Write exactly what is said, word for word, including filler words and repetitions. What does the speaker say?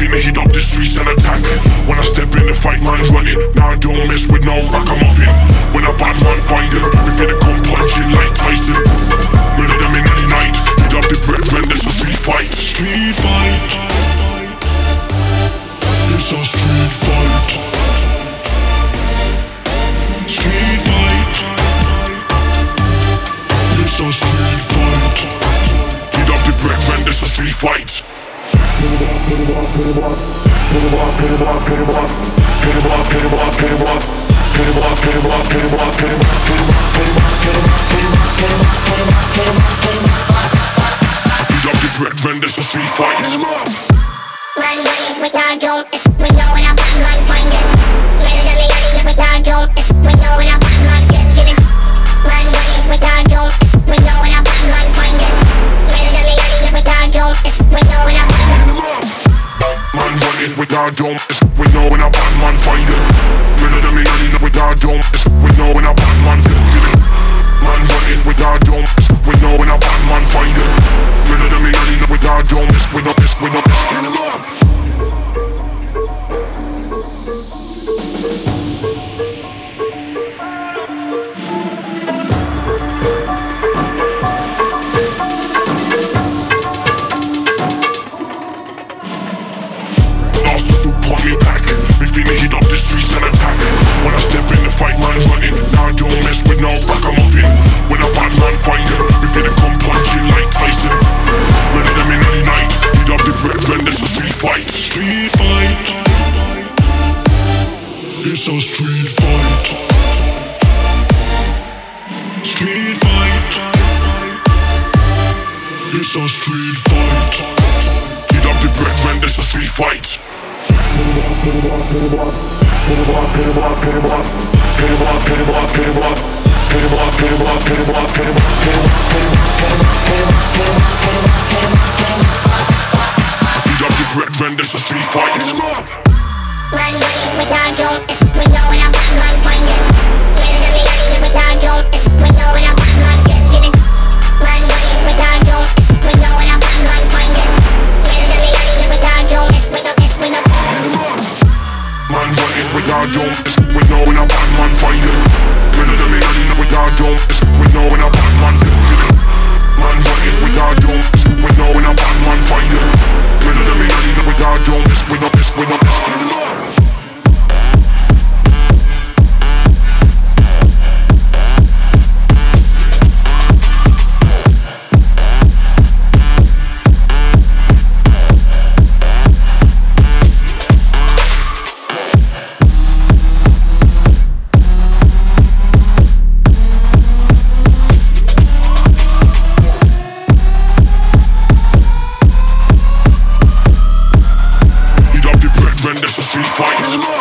finna heat up the streets and attack. When I step in the fight, man, run it. Now I don't mess with no ragamuffin. When a bad man find him, we finna come punching like Tyson. Murder them in any night. Heat up the brethren, there's a street fight. Street fight. It's a street fight. Street fight. It's a street fight. Heat up the brethren, there's a street fight. Brethren, there's a street fight. Man running with our dome, it's we know when a bad man find it. Man running with our dome, it's we know when a bad man get it. Man running with our dome, it's we know when a bad man find it. Man running with our dome, it's we know when a bad man. Man running with our dome, it's we know when a bad man find it. Man running with our dome, it's we know when a bad man get it. Man running with our dome, it's we know when a bad man find it. Murder them in arena with our dome, this we know, this we know, this we know. Narcissist point me back. We finna heat up the streets and attack. When I step in the fight, man, running. Now I don't mess with no ragamuffin. When a bad man find him, we finna come punching like Tyson. Murder them in any night. Heat up the brethren, there's a street fight. Street fight. It's a street fight. Street fight. It's a street fight. Heat up the brethren, there's a street fight. Brethren, there's a street fight. Man running with our dome, it's we know when a bad man find it. Man running with our dome, it's we know when a bad man get it. Man running with our dome, it's we know when a bad man find it. Man running with our dome, it's we know, it's we know. Man running with our dome, it's we know when a bad man find it. Man running with our dome, it's we know when a bad man get it. Man running with our dome, it's we know when a bad man find it. Man running with our dome, it's we know, it's we know, it's we know. There's a street fight.